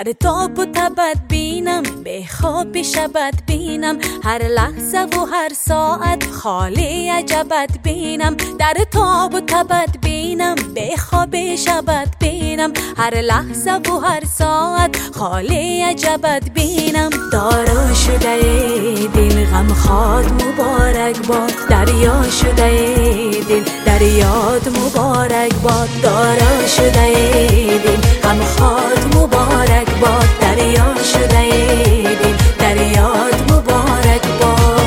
در تاب و تبت بینم، به خواب شبت بینم، هر لحظه و هر ساعت خالی عجبت بینم. در تاب و تبت بینم، به خواب شبت بینم، هر لحظه و هر ساعت خالی عجبت بینم. دارا شده دل غم خواد مبارک باد، دریا شده دل دریاد مبارک باد. دارا شده دل غم خواد مبارک باد، دریا شده دل دریاد مبارک باد.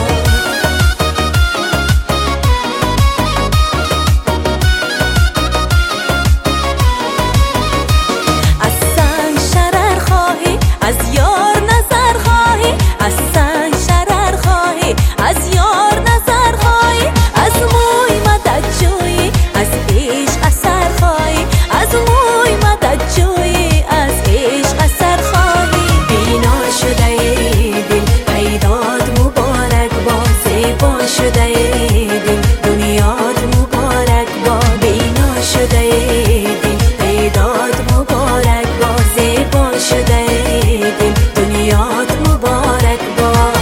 از سنگ شرر خواهی، از یار نظر خواهی، از سنگ شرر خواهی، از یار نظر خواهی، از موی مدد جویی، از عشق اثر خواهی، از موی مدد جویی، از عشق اثر خواهی. بینا شده دل پیداد مبارک باد، زیبا شده دل دنیات مبارک باد. بینا شده دل پیداد مبارک باد، زیبا شده دل دنیات مبارک باد.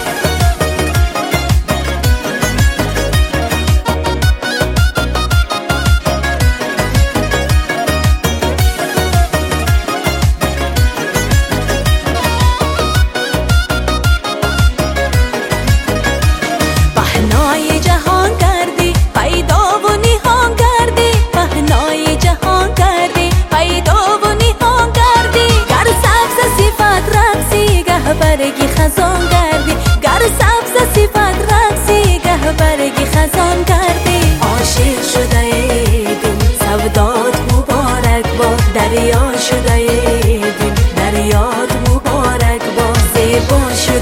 پهنای جهان کردی، پیدا و نهان کردی، پهنای جهان کردی، پیدا و نهان کردی. گر سبز صفت رقصی، گه برگی خزان کردی، گر سبز صفت رقصی، گه برگی خزان کردی. عاشق شده دل سودات مبارک باد، دریا شده دل دریات مبارک باد. زیبا شده